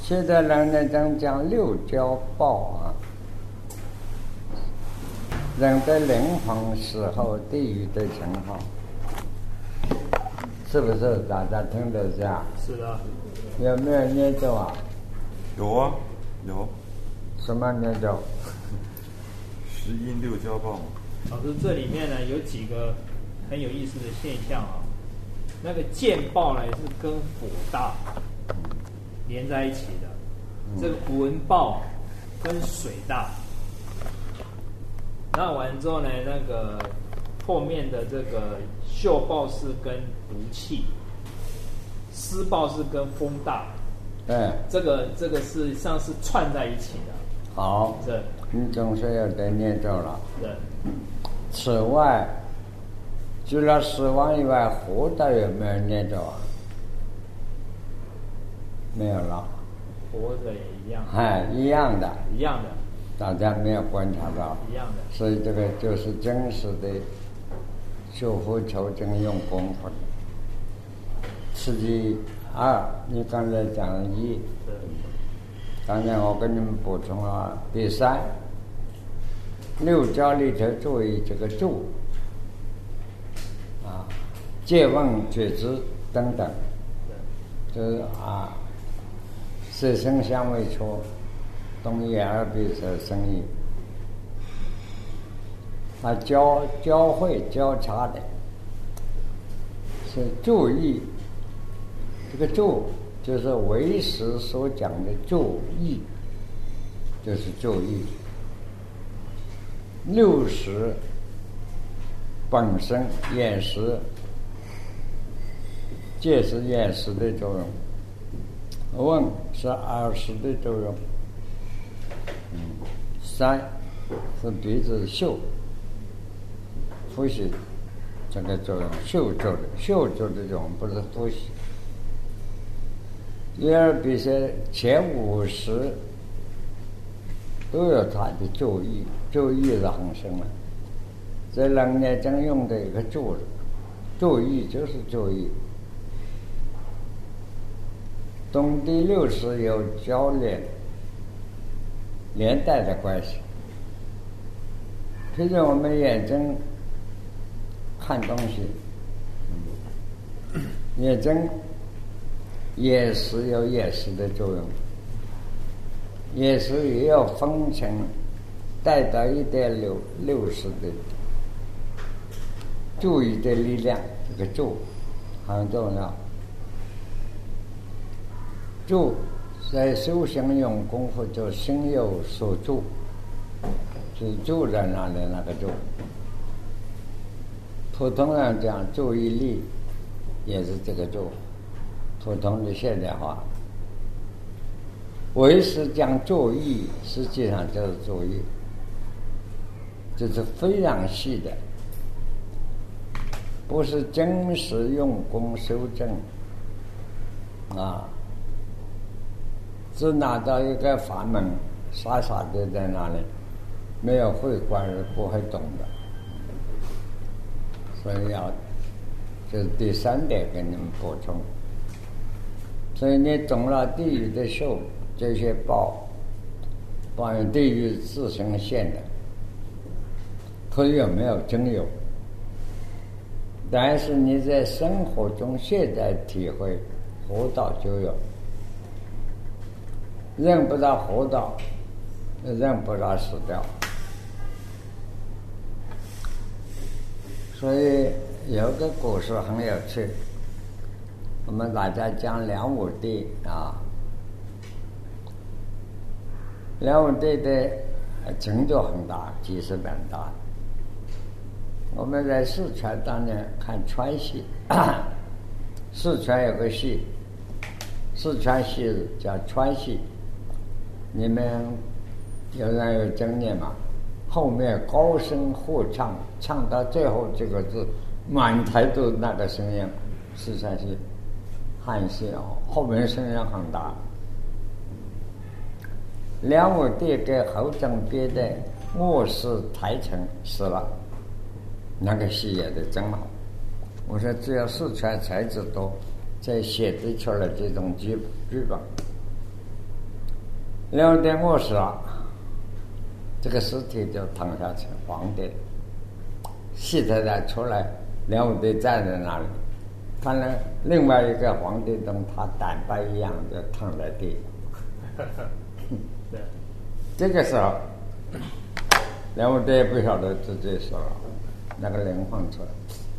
现在人呢讲六交报啊，人的灵魂死后地狱的情况，是不是大家听得下？ 是的。 有没有念咒啊？ 有啊，有。 什么念咒？ 十阴六交报。 老师，这里面呢有几个很有意思的现象啊。那个剑报呢是跟火大连在一起的，这个文报跟水大。那完之后呢，那个后面的这个秀报是跟毒气，施报是跟风大。 对， 这个事实上是串在一起的。 好， 对， 你总是有得念咒了。 对。 此外，除了死亡以外，活的有没有念咒啊？没有了。 活着也一样。 一样的。 一样的。 大家没有观察到。 一样的。 所以这个就是真实的修复求真用功夫。刺激二，你刚才讲了一。 对。 刚才我跟你们补充了第三，六交里头注意这个住啊，借问觉知等等，就是色声香味触东意耳鼻舌身意，交汇交叉的，是注意这个注。就是唯识所讲的注意，就是注意。六识本身眼识，戒是眼识的作用，闻是耳识的作用，三是鼻子嗅，呼吸这个作用，嗅做的作用，不是呼吸。耳鼻舌前五识都有它的注意，注意是很深了。这人呢真用的一个注意就是注意。东第六识有交连带的关系。譬如我们眼睛看东西，眼睛眼识有眼识的作用，眼识也有分成带到1.6识的注意的力量，这个注很重要。注在修行用功夫就心有所注，就住在那里那个住。普通人讲注意力也是这个注，普通的现代化。唯识讲注意，实际上就是注意，这是非常细的，不是真实用功修正只拿到一个法门，傻傻的在那里，没有会观是不会懂的。所以就是第三点给你们补充。所以你懂了地狱的受这些报用地狱自身现的，可有没有真有？但是你在生活中现在体会活到就有，认不到活到，认不到死掉。所以有个故事很有趣，我们大家讲梁武帝梁武帝的成就很大，基石蛮大。我们在四川当年看川戏，四川有个戏，四川戏叫川戏，你们有人有经验吗？后面高声合唱，唱到最后这个字，满台都那个声音。四川戏汉戏后面声音很大。梁武帝给侯正编的《卧室台城》死了，那个戏演得真好。我说只有四川才知道才写得出来这种剧本。 梁武帝饿死了，这个尸体就躺下去，皇帝西太太出来，梁武帝站在那里，看了另外一个皇帝跟他胆白一样就躺在地。 对， 这个时候梁武帝也不晓得自己死了，那个灵魂出来，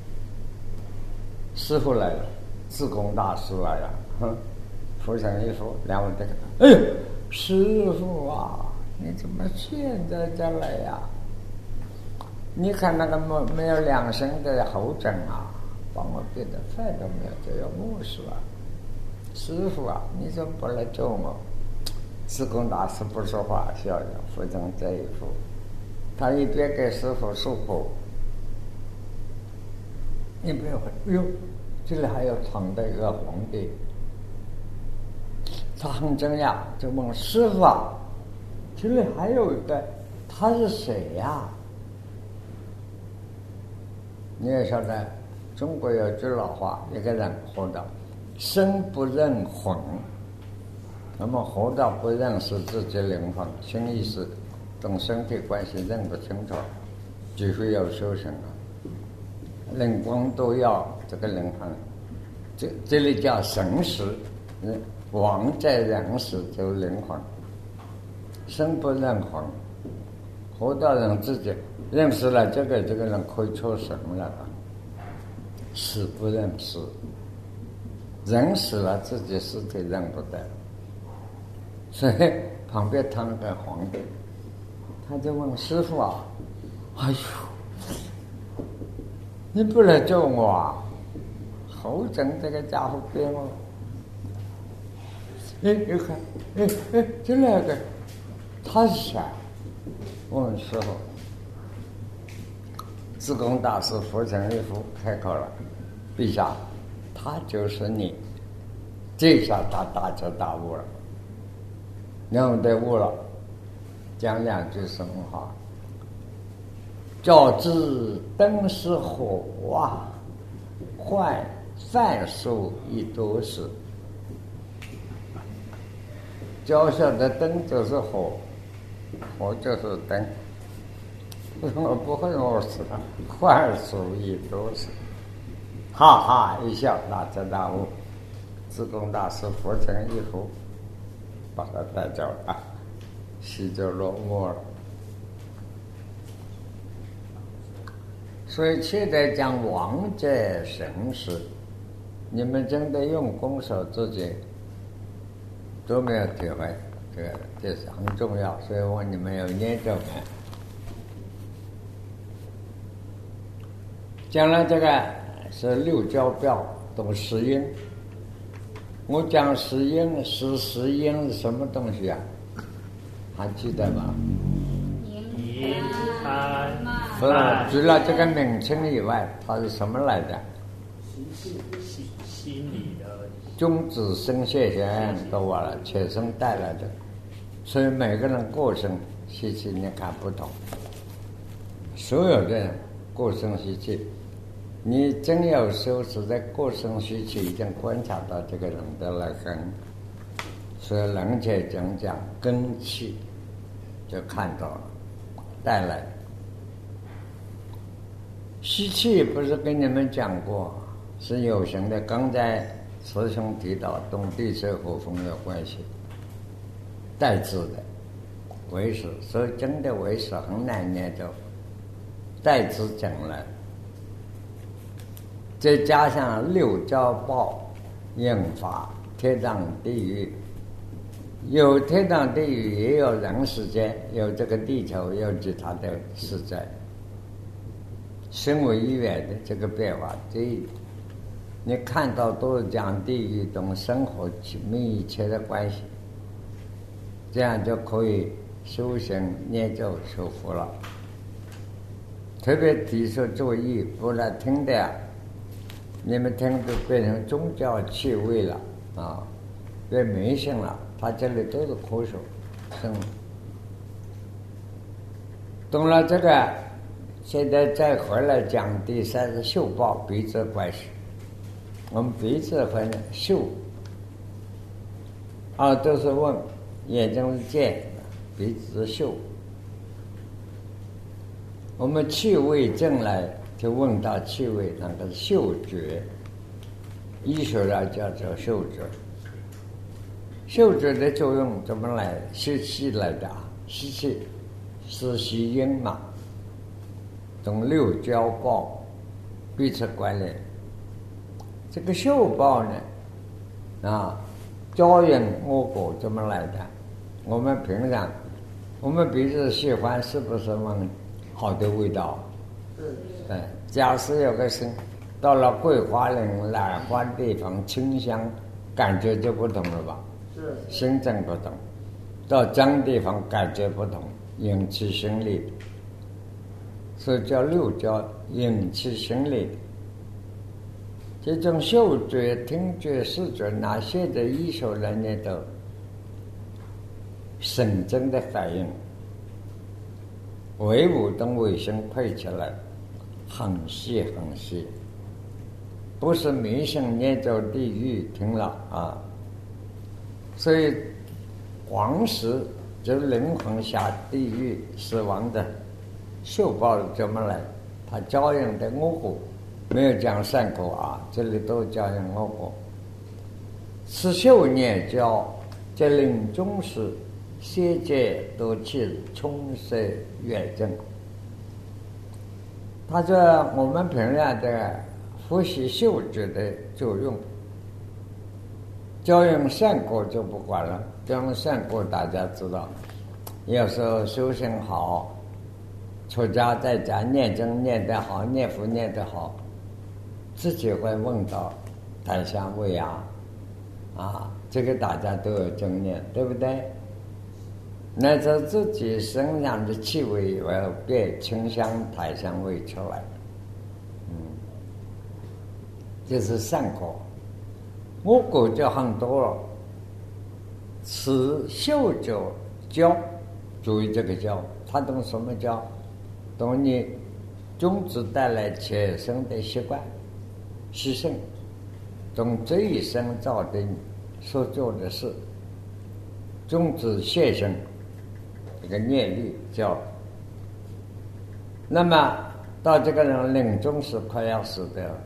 师傅来了，智公大师来了，扶成一副，梁武帝看，哎呦，师傅啊，你怎么现在才来呀？你看那个没有良心的后诊啊，把我变得饭都没有，就要饿死了。师傅啊，你怎么不来救我？智公大师不说话，笑笑，扶成这一副。他一边给师傅诉苦，一边问：“哎呦，这里还有躺的一个皇帝。”他很惊讶，就问师傅啊：“这里还有一个，他是谁呀？”你也晓得，中国有句老话，一个人活到生不认魂，那么活到不认识自己灵魂、心意识跟身体关系认不清楚，就会有修行了。灵光都要这个灵魂，这里叫神识，王在人识就是灵魂，生不认魂，活到人自己认识了这个人可以出神了，死不认识，人死了自己尸体认不得，所以旁边躺个皇帝，他就问师傅啊：“哎呦，你不来救我啊？侯震这个家伙变了。”你看，这那个他是谁？问师傅。智公大师扶成一副开口了：“陛下，他就是你。”这下他大彻大悟了。梁武帝悟了，讲两句什么话：“较之灯是火啊，换饭数亦多时。”脚下的灯就是火，火就是灯。我不会饿死了，换数亦多时。哈哈一笑，大彻大悟。智公大师扶成一副，把他带走了，戏就落幕了。所以现在讲王者神识，你们真的用功守自己都没有体会，这是很重要，所以我你们有念咒的。讲了这个是六交表懂十音，我讲十音是什么东西啊？还记得吗？ 银参除了这个名称以外，它是什么来的？ 心理的中子生谢贤都完了，切身带来的，所以每个人过生习气你看不同，所有的人过生习气，你真有修持在过生习气，已经观察到这个人的来根，所以人家讲根气，就看到了带来。习气不是跟你们讲过是有形的，刚才师兄提到东地水火风有关系，带字的为识，所以真的为识很难念咒，带字讲了，再加上六交报应法天堂地狱，有天堂地狱也有人世间，有这个地球，有其他的世界，身为一元的这个变化，这你看到都是讲地狱中生活密切的关系，这样就可以修行念咒求福了。特别提出注意，不然听的你们听都变成宗教气味了啊，变迷信了。他这里都是科学，懂了这个，现在再回来讲第三是嗅报鼻子关系。我们鼻子和嗅啊，都是问眼睛是见，鼻子是嗅。我们气味正来就闻到气味，那个嗅觉，医学上叫做嗅觉。嗅觉的作用怎么来？吸气来的，吸气是吸音嘛，从六交报彼此关联。这个嗅报呢，交应我果怎么来的？我们平常，我们鼻子喜欢是不是闻好的味道？对，假使有个声，到了桂花林、兰花地方，清香感觉就不同了吧？是，心证不同。到脏地方感觉不同，引起心力，所以叫六交引起心力。这种嗅觉、听觉、视觉，哪些的艺术人呢都神经的反应，唯物跟卫生配起来很细很细，不是迷信念走地狱，听了啊。所以黄石就是灵魂下地狱死亡的嗅报怎么来？它交应的我果。没有讲善果啊，这里都交应我果。此嗅念交，这临终时，邪界多气，充塞远正。他说我们平常的呼吸嗅觉的作用，交应善果就不管了。交应善果大家知道，有时候修行好，出家在家念经念得好，念佛念得好。自己会闻到檀香味啊，这个大家都有经验，对不对？那在自己身上的气味要变清香檀香味出来，这是善果。恶果就很多了，此嗅觉交，注意这个交，它懂什么交？懂你种子带来切身的习惯。牺牲，从这一生造的所做的事，终止现生这个念力叫。那么到这个人临终时快要死掉了，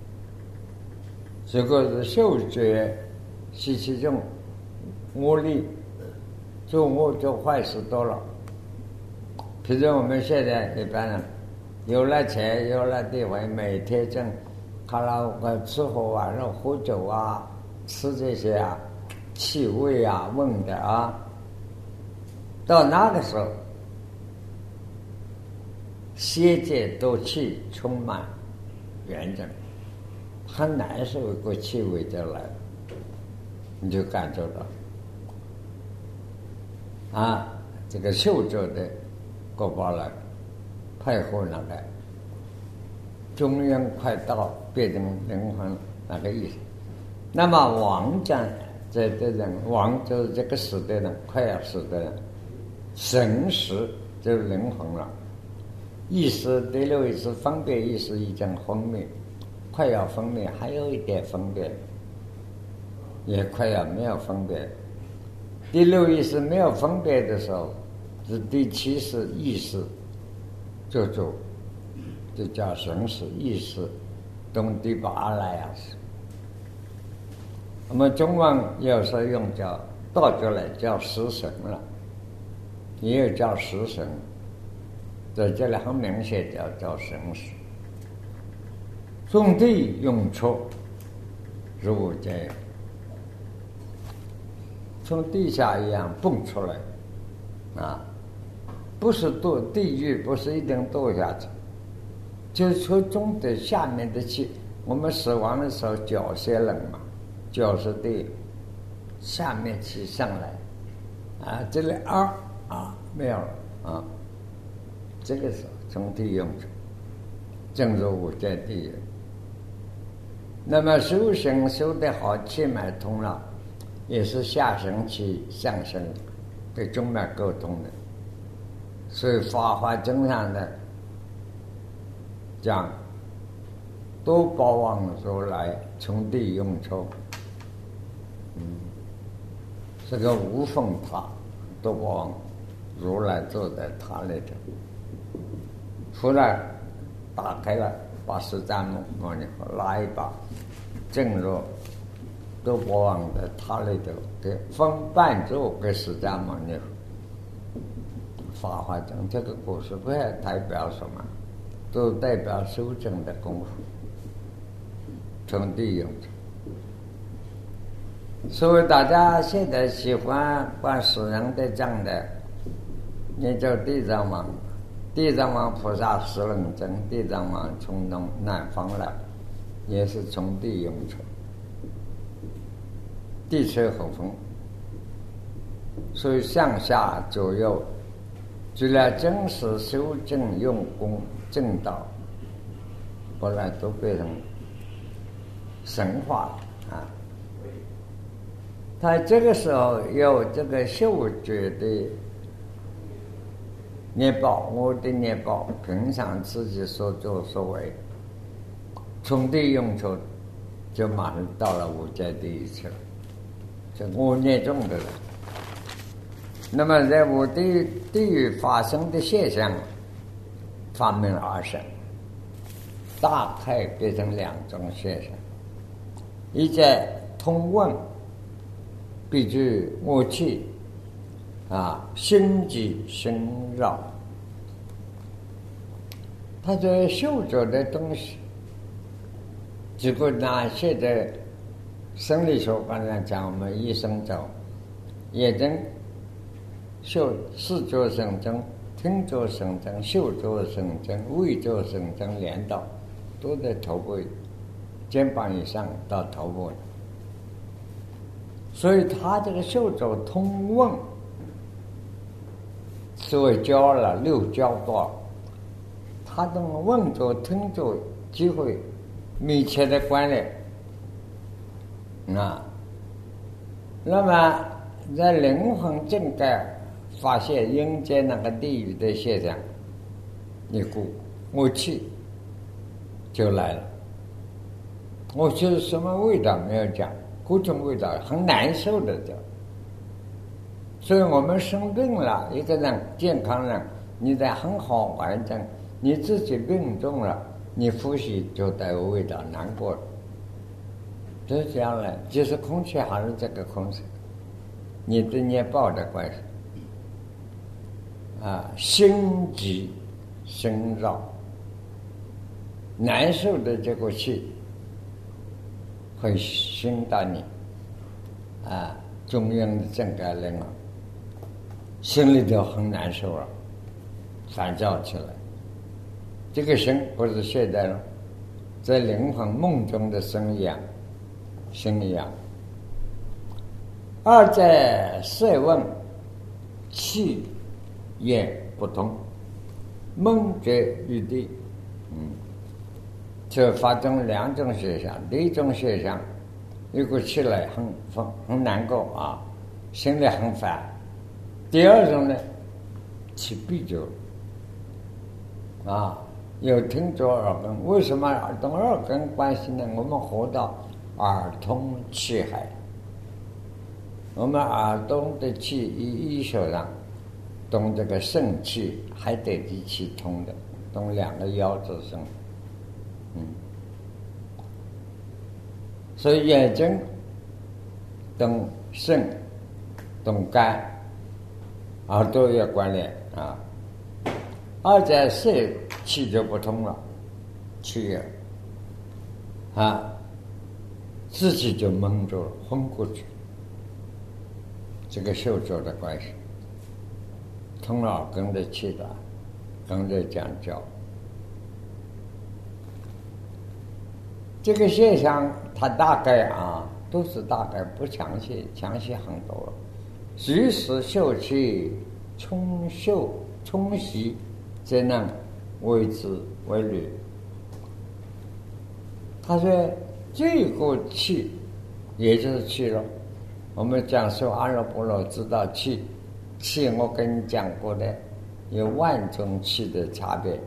这个是嗅觉是其中恶力，做恶做坏事多了。譬如我们现在一般人有了钱有了地位，每天挣卡拉 OK 吃喝玩乐喝酒啊，吃这些气味闻的到那个时候邪界多气充满圆正，很难受一个气味就来了，你就感受到这个嗅觉的果报来配合那个中央快到变成灵魂那个意思。那么亡将这的人，亡就是这个死的人，快要死的人，神识就是灵魂了。意识第六意识分别意识已经分灭，快要分灭，还有一点分别，也快要没有分别。第六意识没有分别的时候，是第七识意识就做。这叫神识意识，动第八来我们中文有时候用叫倒过来叫识神了，也有叫识神，在这里很明显叫神识。种地用出如这样，从地下一样蹦出来不是堕地狱，不是一定堕下去。就是从中的下面的气，我们死亡的时候脚先冷嘛，脚是地，下面气上来，这里没有了这个时候从地用出，正如五界地狱。那么修行修得好，气脉通了，也是下行气上升，跟中脉沟通的。所以法华经上的讲多宝王如来从地用出， 这个无凤塔，都王如来坐在塔里头，忽然打开了，把释迦牟尼佛拉一把，正入都国王的塔里头，给封办住给释迦牟尼佛。法华经这个故事不要代表什么，都代表修正的功夫，从地用处。所以大家现在喜欢观世人的讲的，你就地藏王，地藏王菩萨十轮真，地藏王从南方来，也是从地用处，地吹和风，所以上下左右，只要真实修正用功正道，不然都变成神话了啊！他这个时候有这个嗅觉的业报，我的业报，平常自己所作所为，从地用处，就马上到了无间地狱去了，这我业重的人。那么在无地狱发生的现象，方面而生，大概变成两种现象：一在通问，必具我气，心急心扰。他这嗅觉的东西，只不过拿现在生理学方面讲，我们医生讲，眼睛、视觉神经、听觉神经、嗅觉神经、味觉神经连到，都在头部、肩膀以上到头部。所以他这个嗅觉通问，所谓交了六交多，他这种问觉、听觉机会密切的关联。那么在灵魂正盖发现阴间那个地狱的现象，一股我气就来了。我气是什么味道没有讲，各种味道很难受的叫。所以我们生病了，一个人健康人，你在很好环境，你自己病重了，你呼吸就带有味道，难过了。就是这样了，即使空气还是这个空气，你的业报的关系。心急心扰，难受的这个气会熏到你，中央的正盖灵啊，心里就很难受了，烦躁起来。这个心不是现在了，在灵魂梦中的生养，心养。二在色问，气也不同，梦觉于地。这发生两种现象。第一种现象，一个起来很难过心里很烦。第二种呢，气闭住有听着耳根。为什么同耳根关系呢？我们活到耳通气海，我们耳东的气医学上动这个肾气，还得一起通的，动两个腰子上。所以眼睛动肾动肝，耳朵有关联二在色气就不通了，气自己就蒙住了，昏过去。这个嗅觉的关系，通了耳根的气的，跟着讲究。这个现象，它大概都是大概不详细，详细很多了。即使嗅气冲袭，则能为之为虑。他说这个气也就是气了。我们讲说阿耨多罗知道气，我跟你讲过的，有万种气的差别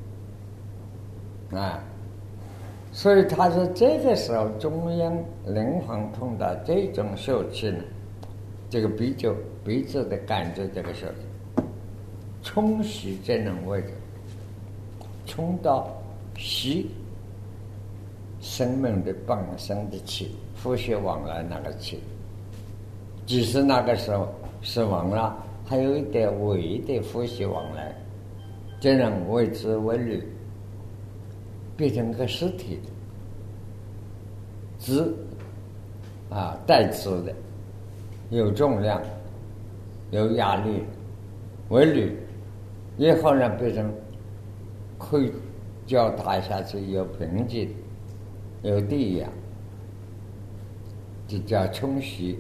所以他说这个时候中央灵魂碰到这种受气呢， 这个鼻子的感觉，这个时候冲洗这种位置，冲到吸生命的本身的气，呼吸往来那个气，即使那个时候死亡了，还有一点微的呼吸往来，这种位置为律，变成个实体的质带质的，有重量，有压力，为律，以后呢变成可以脚踏下去有平静，有地呀，就叫冲洗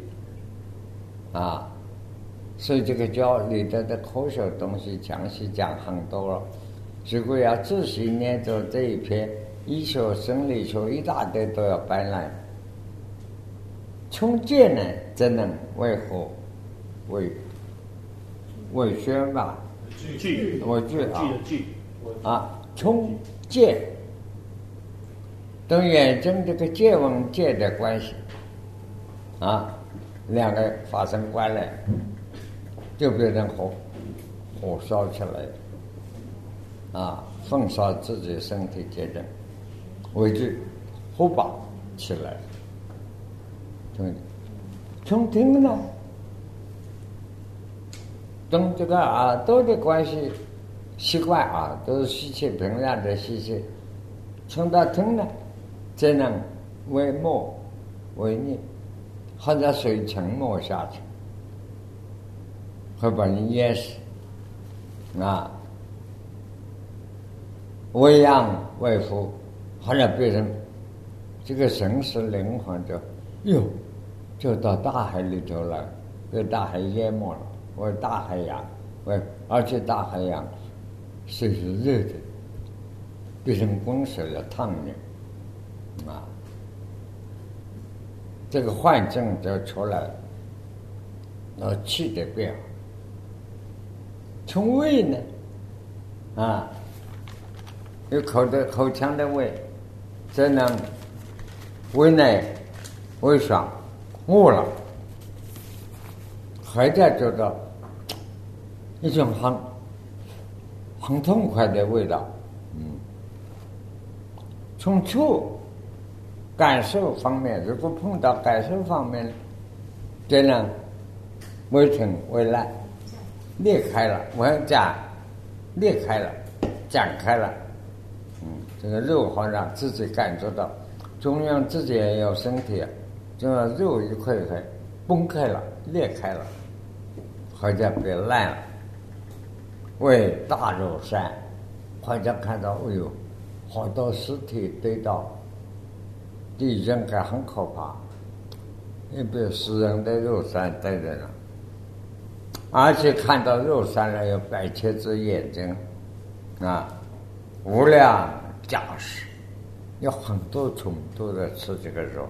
所以这个教里头的科学东西详细讲很多了。如果要仔细研究这一篇医学生理学一大堆都要搬来。冲戒呢，只能为何为宣吧？ 句我句冲戒跟眼睛这个戒文戒的关系两个发生关联，就变成火烧起来焚烧自己身体戒定，为之火把起来。从听呢，跟这个耳朵的关系习惯都是吸气平量的吸气，从到听呢，只能为默为念，或者水沉没下去，会把你淹死为阳为福，或者变成这个神识灵魂就到大海里头了，被大海淹没了，为大海洋，而且大海洋水是热的，变成滚水了烫的这个幻境就出来了，气的变化。从胃呢有口腔的胃，只能胃内胃爽饿了，还在觉得一种很痛快的味道。从触感受方面，如果碰到感受方面，只能胃疼胃烂，裂开了，裂开了，展开了。这个肉好让自己感觉到，中央自己也有身体，这个肉一块一块崩开了，裂开了，或者被烂了，为大肉山，或者看到好多尸体堆到地震感很可怕，一被死人的肉山堆着呢，而且看到肉山上有白切只眼睛无量假使，有很多虫都在吃这个肉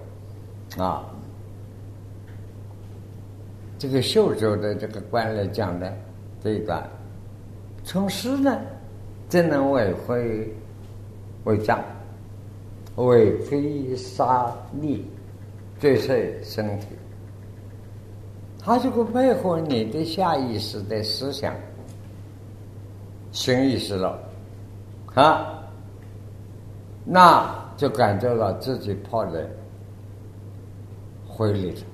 这个秀州的这个官来讲的这一段，从师呢只能为障，为非杀力坠碎身体。它这个配合你的下意识的思想行意识了那就感觉到自己泡在灰里头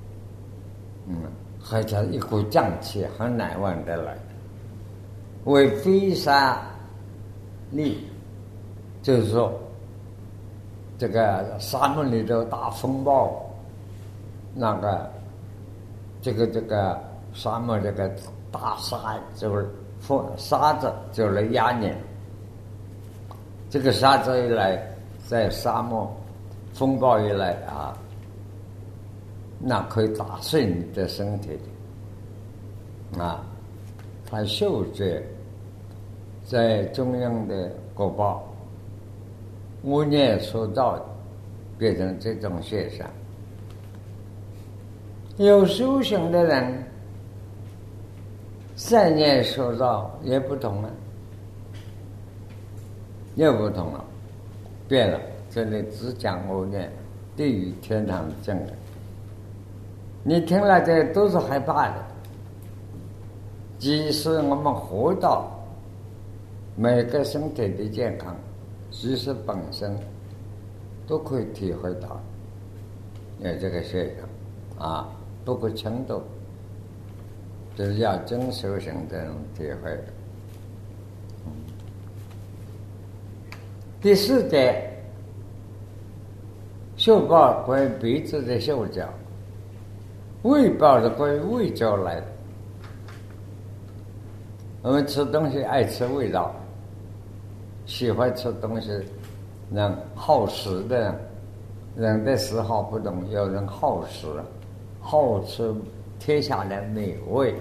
还有一股瘴气很难闻得来，为非杀力，就是说这个沙漠里头大风暴，那个这个沙漠这个大沙就是沙子就来压你，这个沙子一来，在沙漠风暴一来那可以打碎你的身体它嗅觉在中央的果报无念所造，变成这种现象。有修行的人善念所造也不同了，又不同了，变了。这里只讲无念，地狱天堂的正你听了这都是害怕的。即使我们活到每个身体的健康，即使本身都可以体会到有这个现象啊，不过程度就是要真修行这种体会。第四节，嗅报归鼻子的嗅觉，味报是归味觉来的。我们吃东西爱吃味道，喜欢吃东西，能好食的人的嗜好不同，有人好食，好吃天下的美味。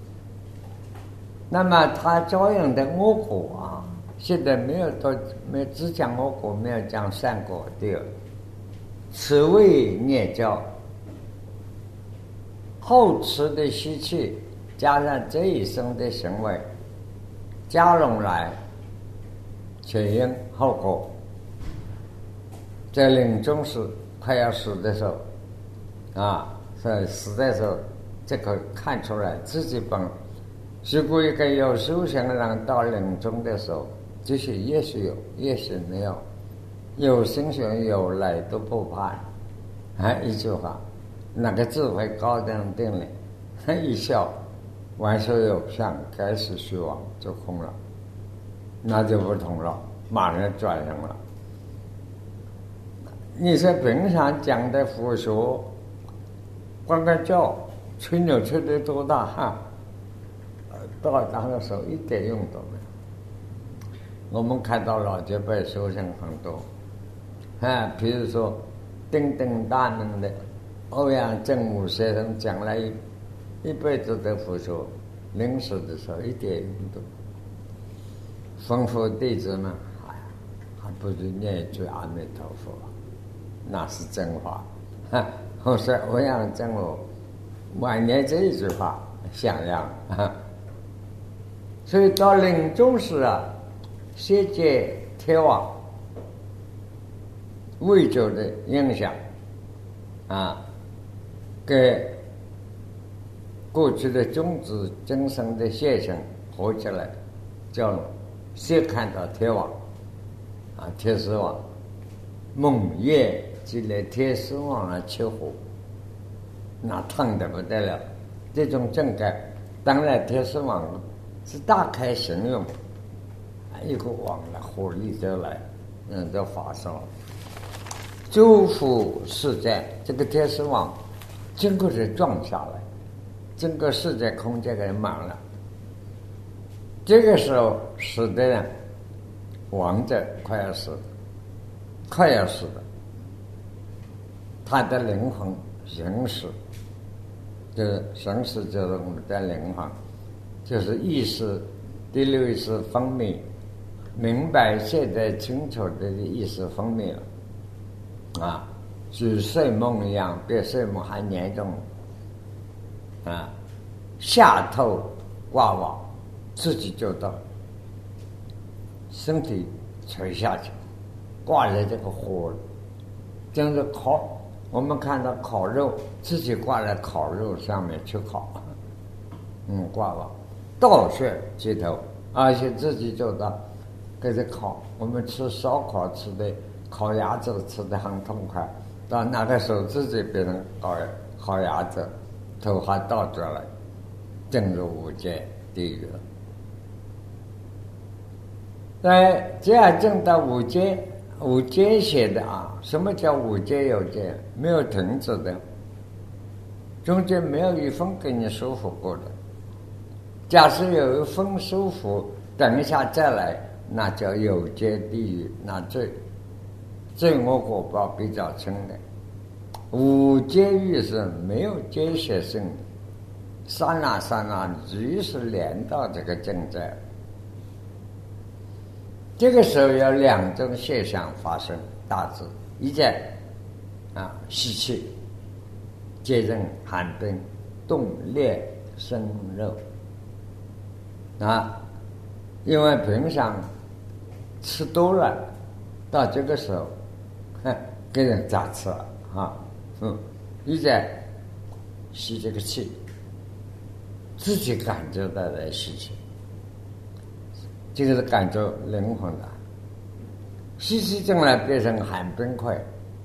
那么它照样的我果啊，现在没有只讲我果，没有讲善果的。此谓孽教，好吃的习气加上这一生的行为，加拢来前因后果，在临终时快要死的时候啊，在死的时候，这个看出来自己本。如果一个有修行的人到临终的时候，这些也许有，也许没有，有心学有来都不怕。一句话，那个智慧高的人定了，一笑，万事有相，该是虚妄，就空了，那就不同了，马上转生了。你说平常讲的佛学，光个叫吹牛吹得多大汗，到当的时候一点用都没有。我们看到老前辈修行很多，比如说鼎鼎大名的欧阳震武先生，讲了一辈子的佛学，临死的时候一点用都没有。吩咐弟子们，还不如念一句阿弥陀佛，那是真话。我说欧阳震武晚年这一句话响亮。所以到临终时啊，先借天网味觉的影响啊，给过去的种子今生的现象合起来，叫先看到天网啊，天丝网猛夜积累天丝网来起火，那烫得不得了。这种正感，当然天丝网是大开形容，一个网了，火力就来，就发烧。诸佛世界，这个天丝网经过是撞下来，整个世界空间给满了。这个时候死的人，亡者快要死了，他的灵魂行驶，就是行驶就是我们的灵魂。就是意识第六意识分泌，明白现在清楚的意识分泌了啊，与睡梦一样，比睡梦还严重啊！下头挂网，自己就到身体垂下去，挂在这个火，就是烤。我们看到烤肉，自己挂在烤肉上面去烤，挂网。倒血街头，而且自己就到给这烤。我们吃烧烤吃的，烤鸭子吃的很痛快，到那个时候自己变成烤鸭子，头还倒转来，进入无间地狱了。这样进到无间，无间写的啊，什么叫无间有间？没有停止的，中间没有一分给你舒服过的。假使有一分舒服，等一下再来，那叫有间地狱，那罪恶果报比较轻的。无间狱是没有间歇性的，刹那刹那随时连到这个境界。这个时候有两种现象发生，大致一件吸气，接任寒冰，冻裂生肉。因为平常吃多了，到这个时候，给人咋吃了一在吸这个气，自己感觉到的吸气，这个是感觉灵魂的。吸气进来变成寒冰块，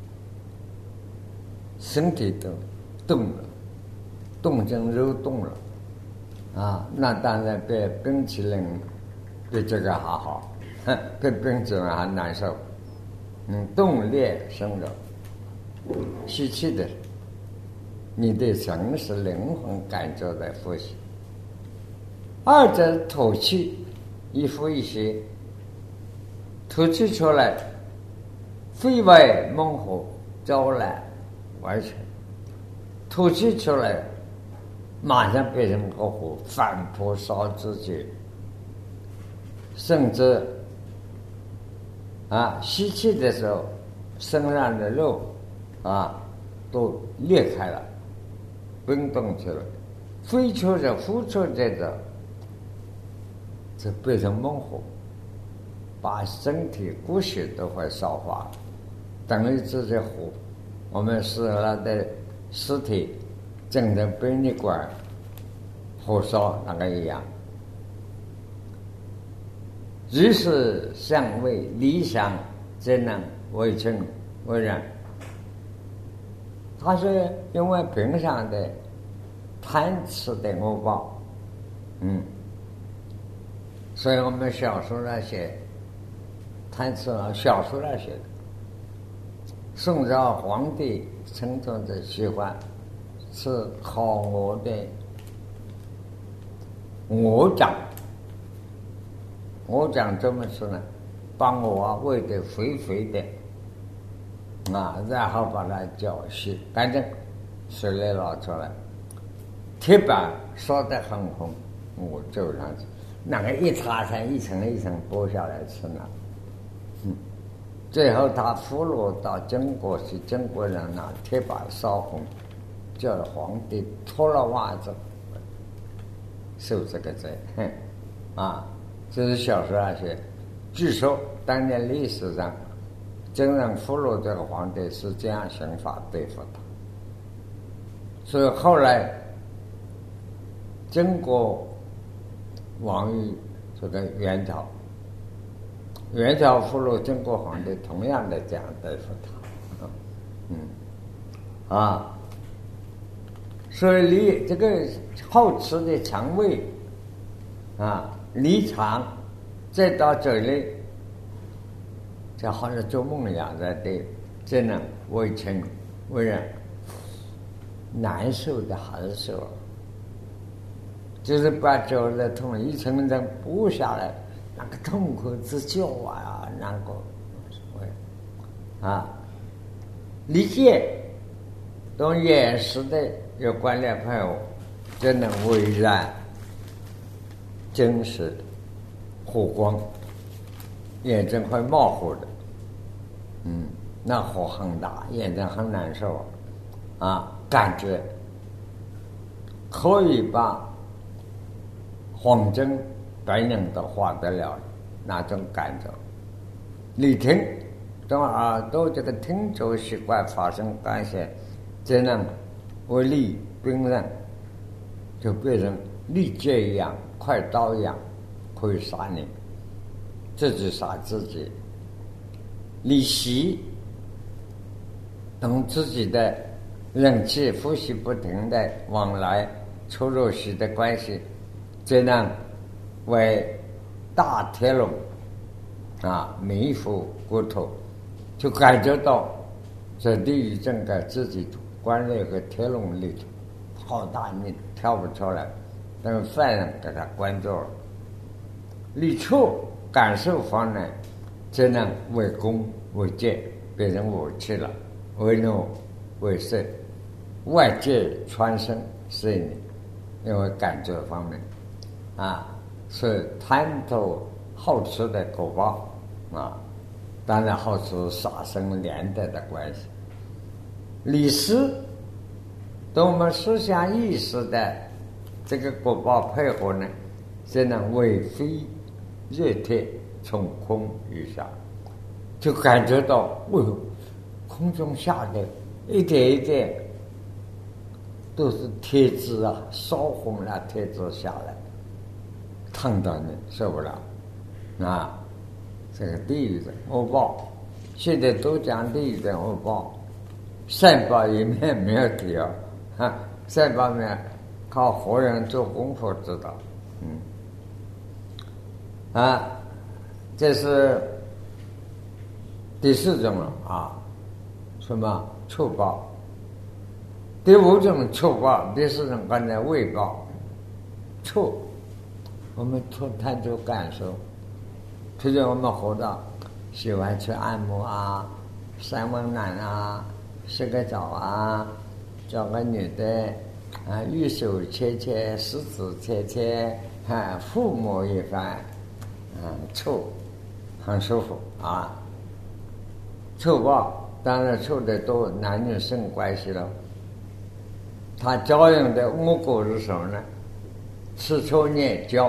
身体都动了，动静肉动了啊！那当然比冰淇淋比这个还好，比冰淇淋还难受。动裂生热，吸气的，你的神是灵魂感觉在呼吸；二者吐气，一呼一吸。吐气出来，肺外猛火招来完成；吐气出来，马上变成个火，反扑烧自己，甚至吸气的时候，身上的肉都裂开了，冰冻去了；飞出的、呼出这个，就变成猛火。把身体骨血都会烧化，等于这些火，我们死了的尸体整成殡仪馆火烧那个一样。于是相位理想，只能为亲为人。他是因为平常的贪吃的恶报，所以我们小说那些。贪吃了小说那些的，宋朝皇帝曾经的喜欢吃烤鹅的鹅掌，鹅掌怎么吃呢？把鹅喂得肥肥的然后把它搅洗干净，水里捞出来，铁板烧得很红，我就上去，那个一擦层一层一层剥下来吃呢。最后他俘虏到经国去，经国人拿铁板烧红，叫皇帝脱了袜子受这个罪。这是小说那些。据说当年历史上真正俘虏这个皇帝是这样刑法对付他，所以后来经国亡于这个元朝。元朝俘虏经国皇帝，同样的这样对付他，所以离这个好吃的肠胃离肠，再到嘴里，就好像做梦一样的，对，真的为情为人，难受的很受，就是把酒的痛一层层剥下来。那个痛苦之叫难过，理解同眼识的有关联朋友，真能为然真实火光，眼睛会冒火的，那火很大，眼睛很难受感觉可以把黄针白人都画得了那种感觉。你听，从耳朵这个听觉习惯发生干涉，只能为力冰刃，就变成利剑一样、快刀一样，可以杀你，自己杀自己。你吸，等自己的冷气呼吸不停的往来出入息的关系，只能为大铁笼弥覆骨头，就感觉到这地狱正在自己关在一个铁笼里头，好大，你跳不出来，等犯人给他关住了。你触感受方面，只能为攻为戒，变成武器了，为怒为胜，外界穿身是你，因为感觉方面是贪图好吃的果报当然好吃杀生连带的关系。理思跟我们思想意识的这个果报配合呢，只能为非热铁从空而下，就感觉到空中下的一点一点都是铁子啊，烧红了铁子下来，烫到你受不了啊！这个地狱的恶报，现在都讲地狱的恶报，善报一面没有提啊，善报面靠活人做功夫知道，这是第4种了啊，什么触报？第5种触报，第4种刚才味报。触，我们太多感受，譬如我们活到喜欢去按摩啊、三温暖啊、洗个澡啊、找个女的啊，玉手切切、食指切切，抚摸一番，触，很舒服啊。触报当然触的多，男女性关系了。它交用的恶果是什么呢？吃错念交。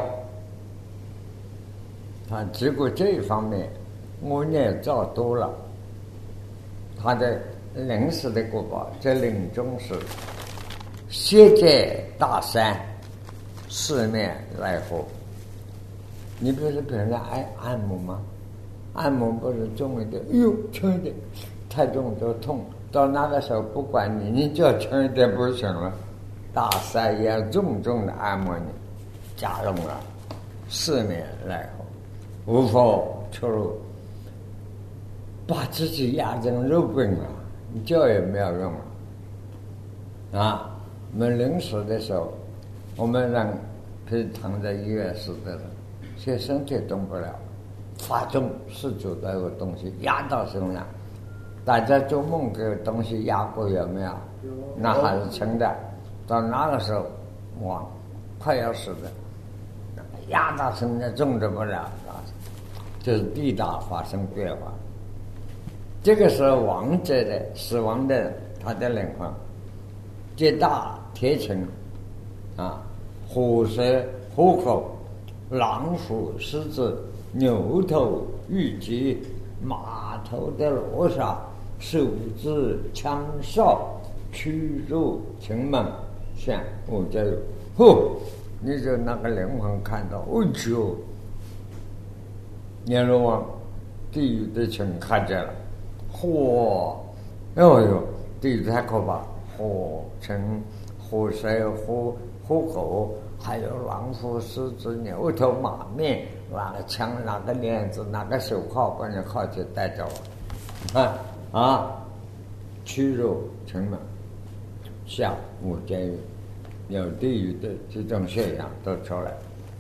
他结果这一方面恶念造多了，他的临时的果报，这临终是歇在大山，四面来火。你不是平常爱按摩吗？按摩不是重一点，哎呦轻一点，太重就痛。到那个时候不管你，你只要轻一点不行了，大山也要重重的按摩你，加重了，四面来火，无法出入，把自己压成肉饼了，你叫也没有用了啊！我们临死的时候，我们人可以躺在医院死的人，现在身体动不了，发重四周都有东西压到身上。大家做梦给东西压过有没有？那还是轻的。到那个时候，哇，快要死的，压到身上重的不了，就是地大发生变化。这个时候亡者的死亡的人，他的灵魂皆大铁城啊，虎舌虎口，狼虎狮子，牛头玉鸡，马头的罗刹，手指枪哨，驱入城门，像我这有，你就那个灵魂看到，哎呦，阎罗王地狱的城看见了，哎呦，地狱太可怕，城虎舌虎口，还有狼虎狮子牛头马面，拿个枪拿个链子拿个手铐把你铐起带走驱入城门，下无监狱，有地狱的这种现象都出来。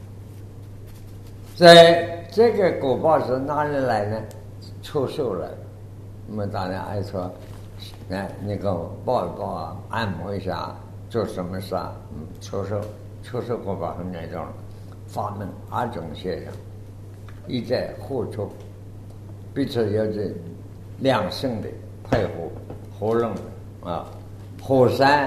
在这个果报是哪里来呢？出售来的。我们大家爱说，你给我抱一抱啊，按摩一下，做什么事啊？出售果报很严重，发明2种现象，一在互出，彼此有着两性的配合活动啊，火山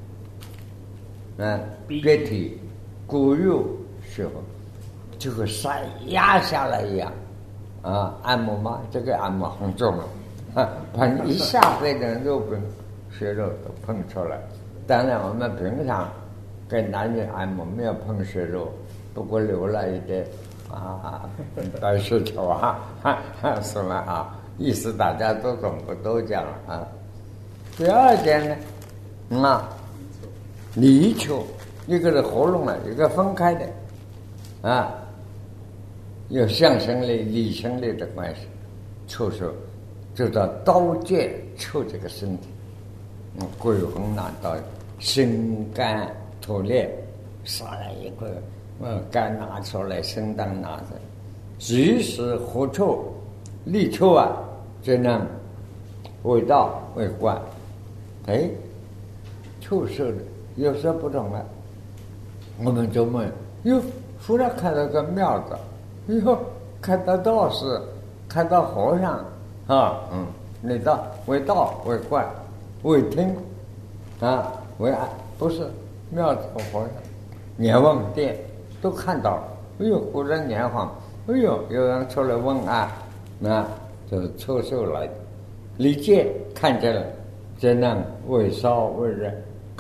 别体骨肉血合，就和山压下来一样啊！按摩嘛，这个按摩很重要把你一下被人肉饼血肉都碰出来。当然我们平常跟男人按摩没有碰血肉，不过留了一点白血球是吗意思大家都懂不都讲了第二点呢离球，一个是活动了，一个分开的有象征力理性力的关系，触手就叫刀剑触这个身体，鬼魂拿刀，心肝土裂，杀了一个肝拿出来，心脏拿出来，即使活触力触就能为道为观。触手的有时候不同了，我们就问忽然看到个庙子，看到道士，看到和尚你道为道为观为听为爱，不是庙子和尚阎王殿都看到了，忽然年晃，有人出来问安，就是触手来的。理解看见了，只能为少为人，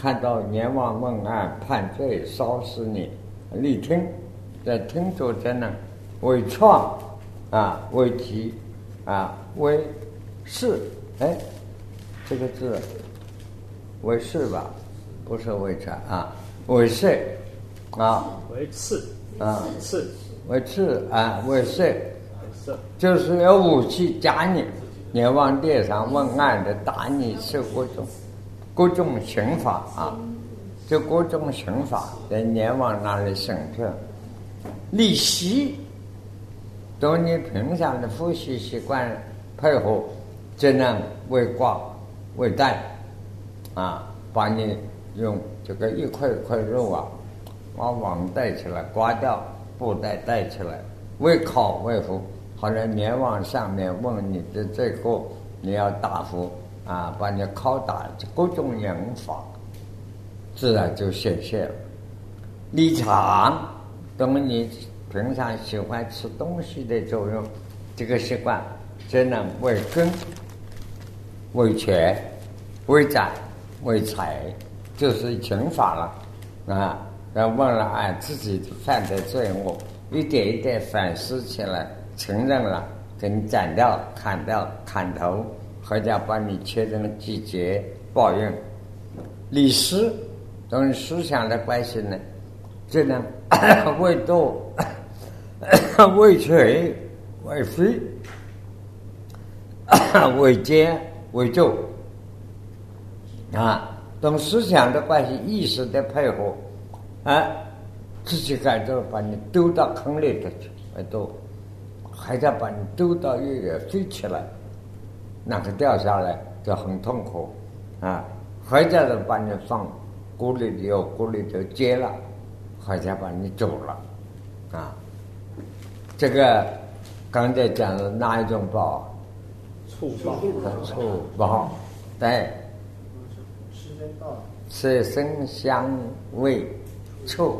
看到阎王问案判罪烧死你，力听在听着真呢，为创为吉为事，这个字为事吧，不是为财为事为刺刺为刺为事，就是有武器夹你，阎王殿上问案的打你，是各种刑法这各种刑法在阎王那里审判。利息等你平常的呼吸习惯配合，只能为挂为带把你用这个一块块肉把网带起来，刮掉布袋带起来，为烤为服。后来阎王上面问你的这个你要答复把你拷打，各种刑法自然就显现了。立场等你平常喜欢吃东西的作用，这个习惯只能为根为权为财为财，就是刑法了然后问了自己犯的罪恶，一点一点反思起来，承认了，给你斩掉砍掉砍头，或者把你切成几节报应。理思等思想的关系呢，只能为斗为垂为非为奸为纣等思想的关系意识的配合自己感觉把你丢到坑里头去斗，还在把你丢到越远飞起来，那个掉下来就很痛苦还在的把你放锅里头接了，还在把你走了这个刚才讲的哪一种报？ 触报触报，对，色声香味触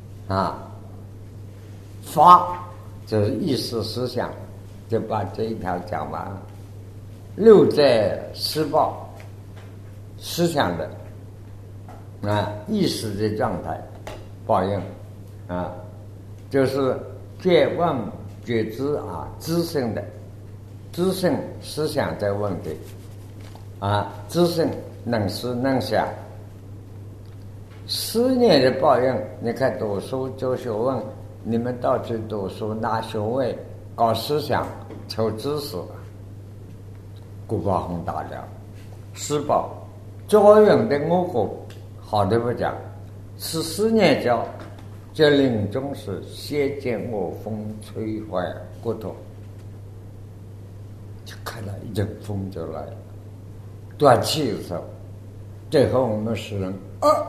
发就是意识思想，就把这一条讲完了。六在施报，思想的意识的状态报应就是见闻觉知知性的知性思想在问题知性能思能想。思念的报应，你看读书做学问，你们到处读书拿学位搞思想求知识，果报很大的。施报作用的恶果好的不讲，是思念教这临终时先见我风吹坏骨头，就看到一阵风就来了，断气的时候，最后我们使人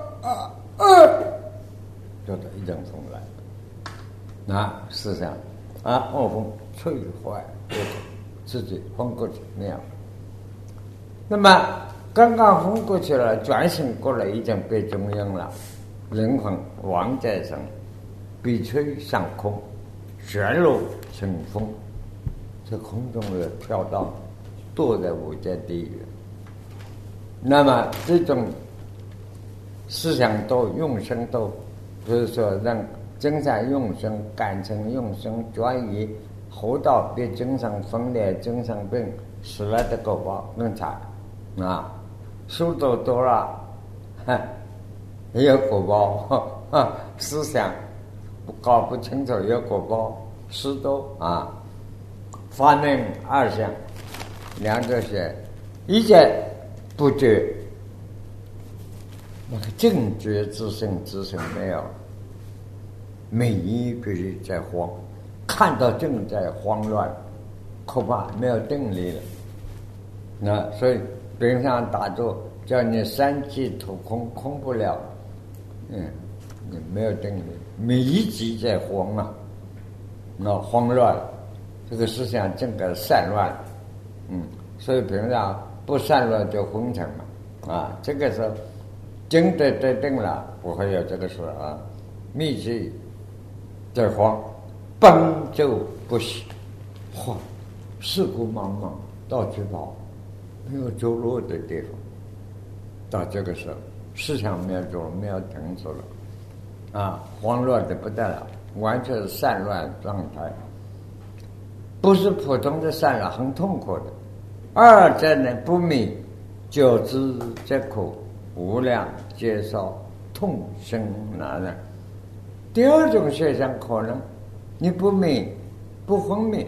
就到一阵风来了，思想恶风吹坏骨头，自己昏过去那样。那么刚刚昏过去了，转醒过来已经被中央了，灵魂亡在身，被吹上空，旋落成风，在空中的飘荡，堕在无间地狱。那么这种思想都用生都，就是说让精神用生、感情用生转移，活到被精神分裂、精神病死了的果报更惨书读多了也有果报思想搞不清楚有果报，失多发明二相，两者是一切不觉，那个正觉之身没有，每一个人在慌，看到正在慌乱，恐怕没有定力了。那所以平常打坐叫你三气吐空，空不了，你没有定力，每一集在慌慌乱，这个思想整个散乱，所以平常不散乱就昏沉了这个时候真的得定了，不会有这个事密集在慌，奔就不息，四顾茫茫到处跑，没有着落的地方。到这个时候思想没有住，没有停住了，啊，慌乱的不得了，完全是散乱状态，不是普通的散乱，很痛苦的。二者呢不明，久之则苦，无量劫少，痛生难忍。第二种现象可能你不明不分明，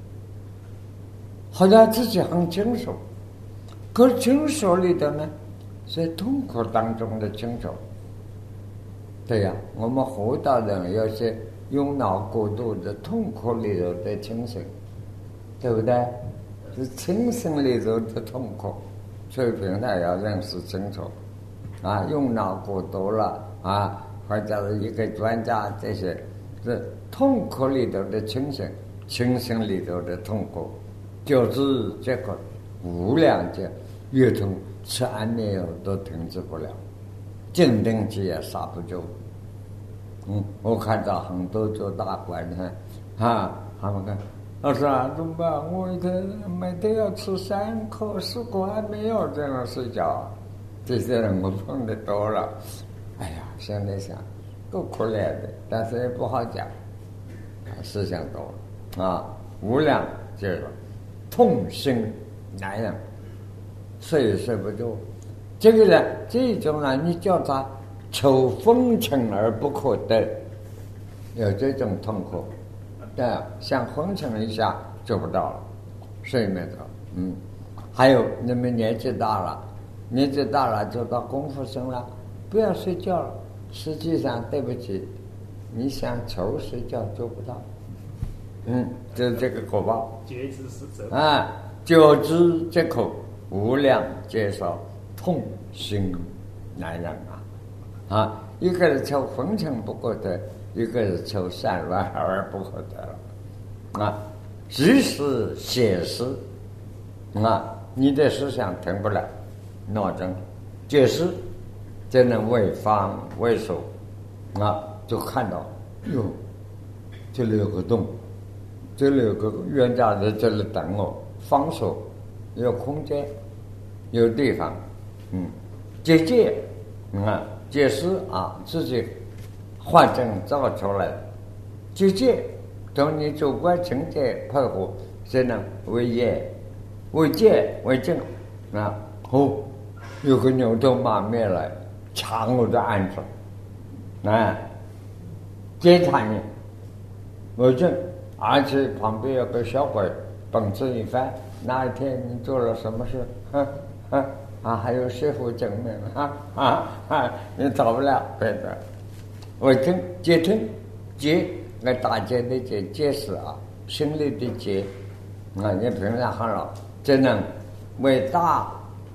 好像自己很清楚，可是清楚里头呢是痛苦当中的清楚。对呀，我们活道人有些用脑过度的痛苦里头的清醒，对不对？是清醒里头的痛苦，所以平常要认识清楚啊，用脑过度了啊，或者是一个专家，这些是痛苦里头的清醒，清醒里头的痛苦，就是这个无量劫，越痛吃安眠药都停止不了，镇定剂也刹不住。我看到很多做大官的他们看老师啊，怎么办？我每天要吃3颗4颗安眠药这样睡觉，这些人我碰得多了。哎呀，现在想够可怜的，但是也不好讲，思想多了啊，无量这个痛心难忍，睡也睡不住。这个人这种人，你叫他求风尘而不可得，有这种痛苦，对，想风尘一下做不到了，睡眠着。还有你们年纪大了就到功夫生了，不要睡觉了。实际上对不起，你想求睡觉做不到，就是这个果报。 觉知是者啊，久之这口无量劫少，痛心难忍啊！一个是求红尘不可得，一个是求散乱而不可得了啊！即使写诗啊，你的思想停不了，脑中解释只能为方为手啊，就看到哟，这里有个洞，这里有个冤家在这里等我，方手有空间，有地方，结界解释啊，自己幻境造出来的结界，从你主观情节配合，只能为业、为戒、为正啊。有个牛头马面来抢我的案子啊，检查你为正，而且旁边有个小鬼本质一番，那一天你做了什么事？还有师傅证明你找不了别的。为正解正解，那大劫的解释啊，心里的解你平常好了，只能为大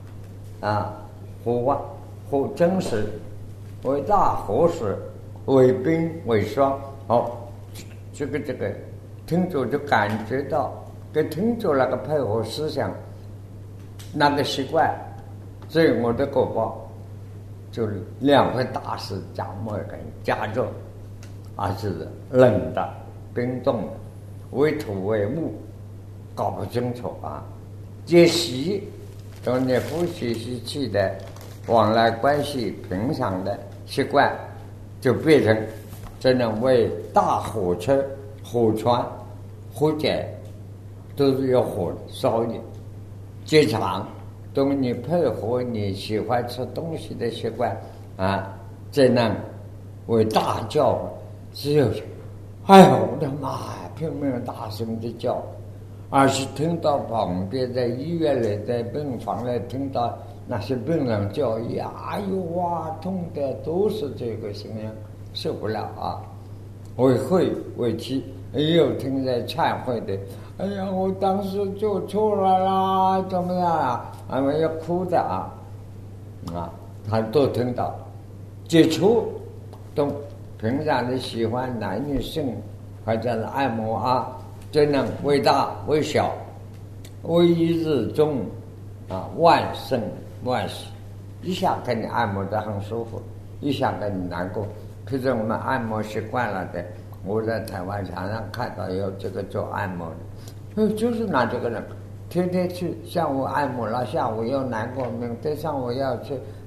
和真实，为大和实，为兵为双。这个听众就感觉到跟听众那个配合思想那个习惯，所以我的果报就是2回大事加末跟加热，而是冷的冰冻的，为土为木，搞不清楚啊。解习从你呼吸吸气的往来关系平常的习惯，就变成只能为大火车、火船、火箭都是有火烧你，机场等你配合你喜欢吃东西的习惯只能为大叫，只有哎呦我的妈呀，拼命大声的叫，而是听到旁边在医院里在病房里听到那些病人叫呀呦啊痛的，都是这个声音，受不了啊，为悔为气。也有听在忏悔的，哎呀我当时做错了啦，怎么样啊，要哭的他都听到。解除都平常的喜欢男女性或者是按摩只能为大为小，为一日中万胜万喜，一下给你按摩得很舒服，一下给你难过。譬如我们按摩习惯了的，我在台湾常常看到有这个做按摩的，就是拿这个人天天去，上午按摩了，下午又难过，明天上午要去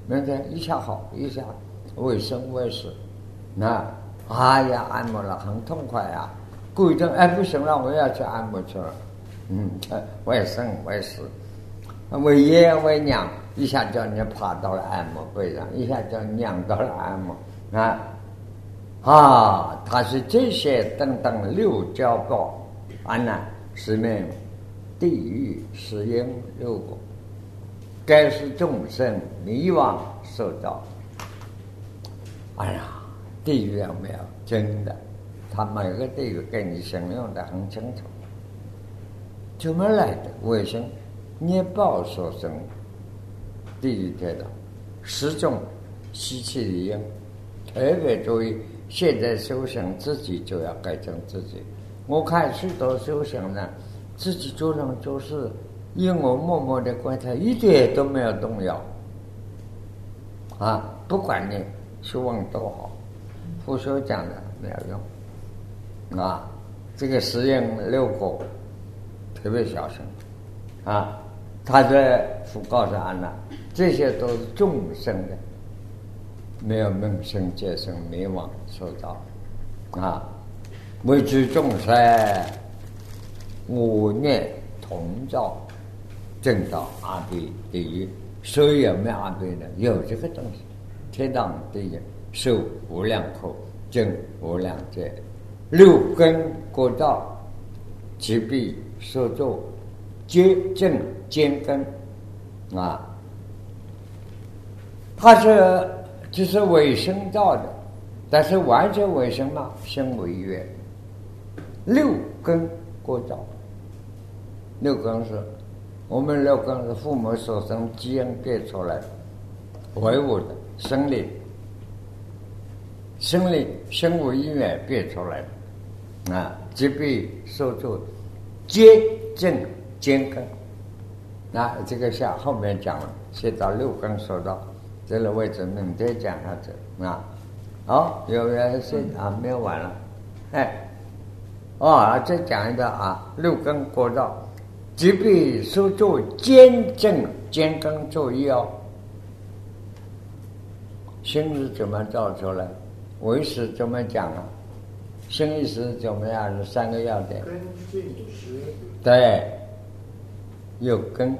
明天一下好，一下卫生卫士，那哎呀按摩了很痛快呀，过一阵哎不行了，我要去按摩去了，卫生卫士，为爷为娘，一下叫你爬到了按摩背上，一下叫你娘到了按摩他是这些等等六交报，是命地狱是因六果，该是众生迷惘受造。地狱有没有？真的，他每个地狱给你形容的很清楚。怎么来的？为什么？业报所生，地狱天堂10种习气的因，特别注意。现在修行自己就要改正自己。我看许多修行呢，自己做人就是因我默默的观察，一点都没有动摇。不管你修问多好，佛学讲的没有用。这个实验6果特别小心。他在佛告诉俺了，这些都是众生的。没有梦生皆生迷惘受造为知众生五念同造，正道阿鼻地狱。所以有没有阿鼻呢？有这个东西。天堂地狱受无量苦，证无量劫，6根果道，即必受作，皆正兼根这是为生造的，但是完全为什么？生为愿，6根果造。6根是我们6根是父母所生基因变出来的，为我的生理生为愿变出来的即必受作，皆正兼根。这个像后面讲了，写到6根受造。这个位置明天讲下去有人是没有完了，再讲一个6根果造，即必受作，兼正兼根作意心是怎么造出来？为识怎么讲心意识怎么样？是3个要点。根净实。对，有根，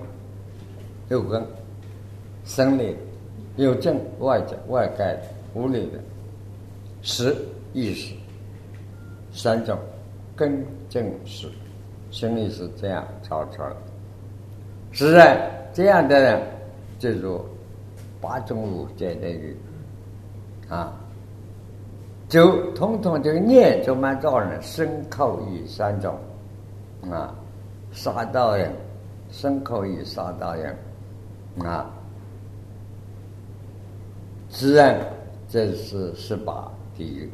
生理。有正外盖的无理的实意识3种，根正实，心理是这样造出来的。实在这样的人，就如8种五界地狱就统统这个念就蛮造人，身口意3种杀道人，身口意杀道人自然这是18地狱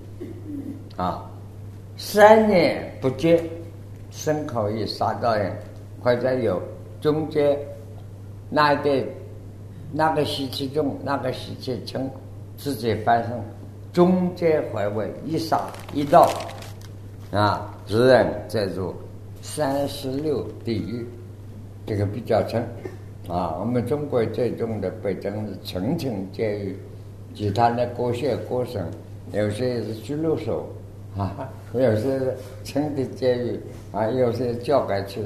3年不接身口意杀道人，或者有中间那个习气重，那个习气轻，自己发生中间回位一杀一道自然这入36地狱，这个比较轻我们中国最重的北京是层层监狱，其他的各县各省有些是拘留所有些是轻的监狱有些教改去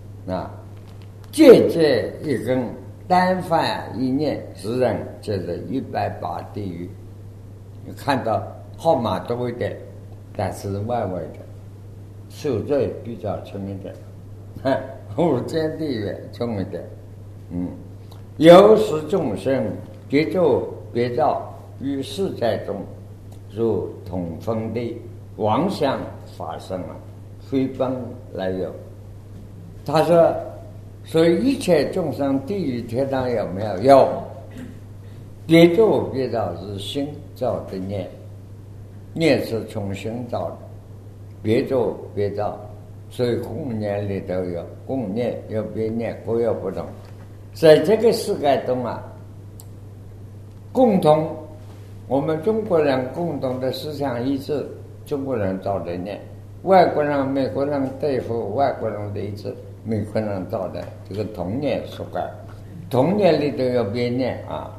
戒一根，单犯一念，自然就是180地狱。你看到号码多一点，但是外围的受罪比较轻一点无间地狱重一点有时众生别作别造，于世界中如同风的妄想发生非本来有。他说，所以一切众生地狱天堂有没有？有。别作别造是心造的念是从心造的，别作别造，所以共念里头有共念，有别念，各有不同。在这个世界中共同我们中国人共同的思想一致，中国人造的念，外国人美国人对付外国人的一致，美国人造的这个同念所改，同念里头有别念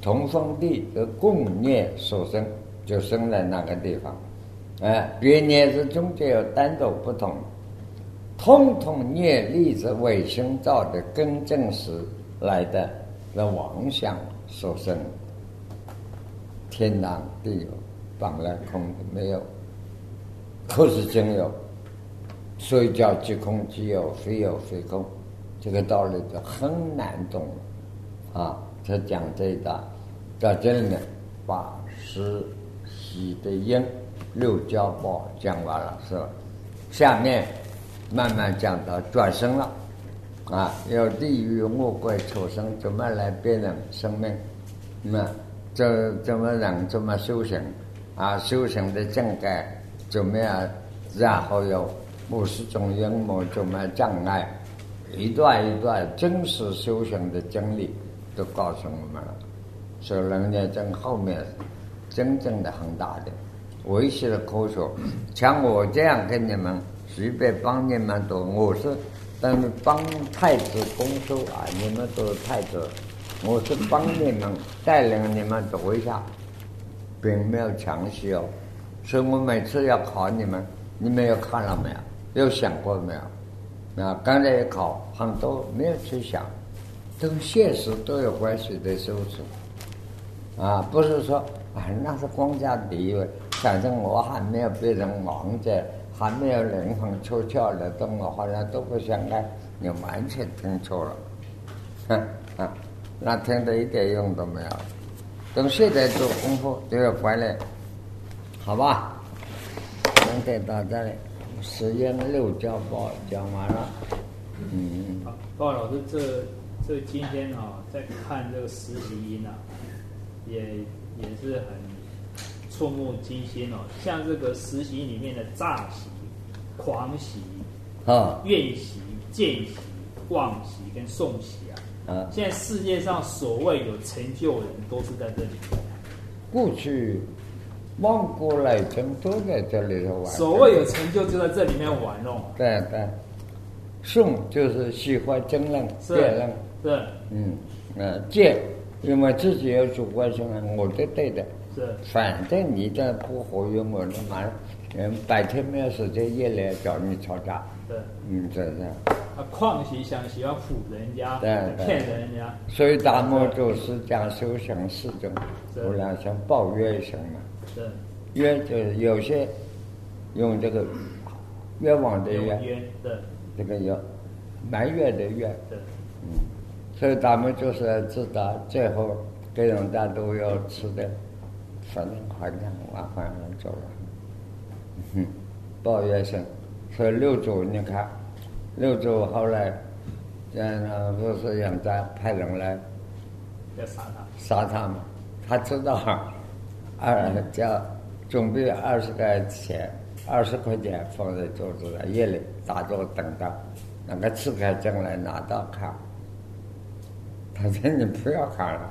同风地的共业所生，就生在那个地方。别业之中就有单独不同，统统业力之为生造的根正时来的妄想所生。天堂地有，本来空的没有，可是真有，所以叫即空即有，非有非空。这个道理就很难懂啊！他讲这一段，到这里呢，把十喜的因六交报讲完了，是吧？下面慢慢讲到转生了啊，有地狱、恶鬼、畜生怎么来辨认生命？那怎么人怎么修行啊？修行的正改怎么样？然后有50种阴谋怎么障碍？一段一段真实修行的真理都告诉我们了。所以人家真后面真正的很大的维系的科学，像我这样跟你们随便帮你们读，我是等于帮太子公书啊，你们都是太子，我是帮你们带领你们读一下，并没有强行哦。所以我每次要考你们，你们有看了没有？有想过没有？刚才也考很多没有去想，跟现实都有关系的修持啊，不是说那是光家地位，反正我还没有被人忘记，还没有灵魂出窍的，跟我好像都不相干，你完全听错了，那听得一点用都没有，跟现在做功夫都有关联，好吧？今天到这里。十因六交报讲完了。 好，高老师，这今天在看这个实习因也是很触目惊心哦。像这个实习里面的诈习、狂习、怨习、见习、妄习跟送习现在世界上所谓有成就人都是在这里。 过去万古来生都在这里头玩， 所谓有成就就在这里面玩哦。 对对，送就是喜欢争论辩论，是，见因为自己有主观性啊，我就对的， 是， 反正你这不合于我的嘛，白天没有时间，夜里找你吵架， 对， 这样。 况喜喜欢唬人家，骗人家。 所以大摩祖师讲修行四种，无量像报怨行嘛。冤就是有些用这个冤枉的冤，这个有埋怨的怨，所以咱们就是知道最后给人家都要吃的，反正好像往反上走了，报怨生，所以六祖你看，六祖后来不是让他派人来要杀他嘛，他知道。叫准备20个钱，20块钱放在桌子上，夜里打坐等到那个刺客进来拿到看，他说你不要看了，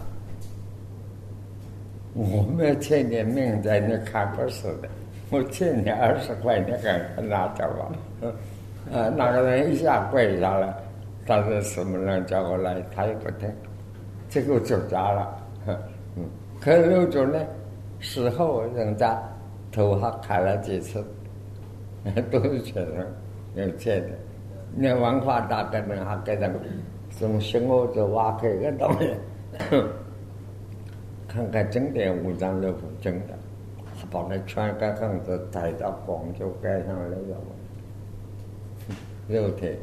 我没有欠你命在，你看不死的，我欠你20块，你赶快拿走吧。那个人一下跪下来，他说什么人叫我来，他也不听，这个走家了。可是六祖呢？事后人家头还砍了几次，都是确实有欠的。那文化大革命还给人从新欧洲挖开个东西，看看经典5章6部真的，把那全个横子抬到广州盖上来了，肉体，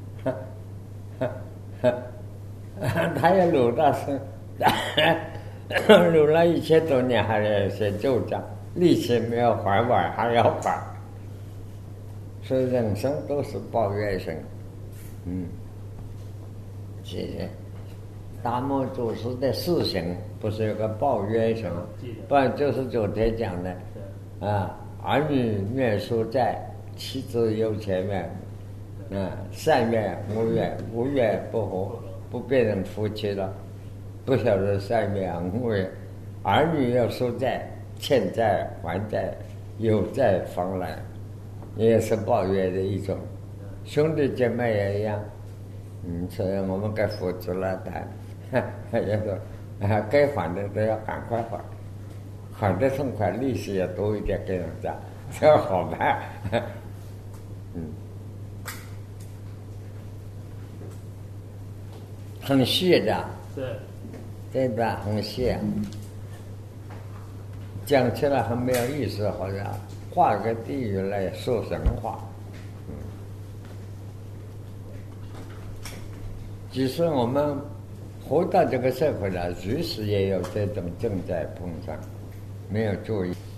他也留到是。留了1000多年，还有些旧账，利息没有还完，还要还，所以人生都是报怨生。谢谢。大摩祖师的4行不是有个报怨生，不然就是昨天讲的儿女怨书债，妻子有钱怨，善怨无怨，无怨不和，不变成夫妻了。不晓得善怨恶怨，儿女要受债，欠债还债，有债方来，也是报怨的一种。兄弟姐妹也一样，所以我们该扶持了他。也说该还的都要赶快还，还得痛快，利息也多一点给人家，这样好办。很细的， 是， 对吧？很细，讲起来很没有意思，好像画个地狱来说神话。其实我们活到这个社会了，随时也有这种正在碰上，没有注意。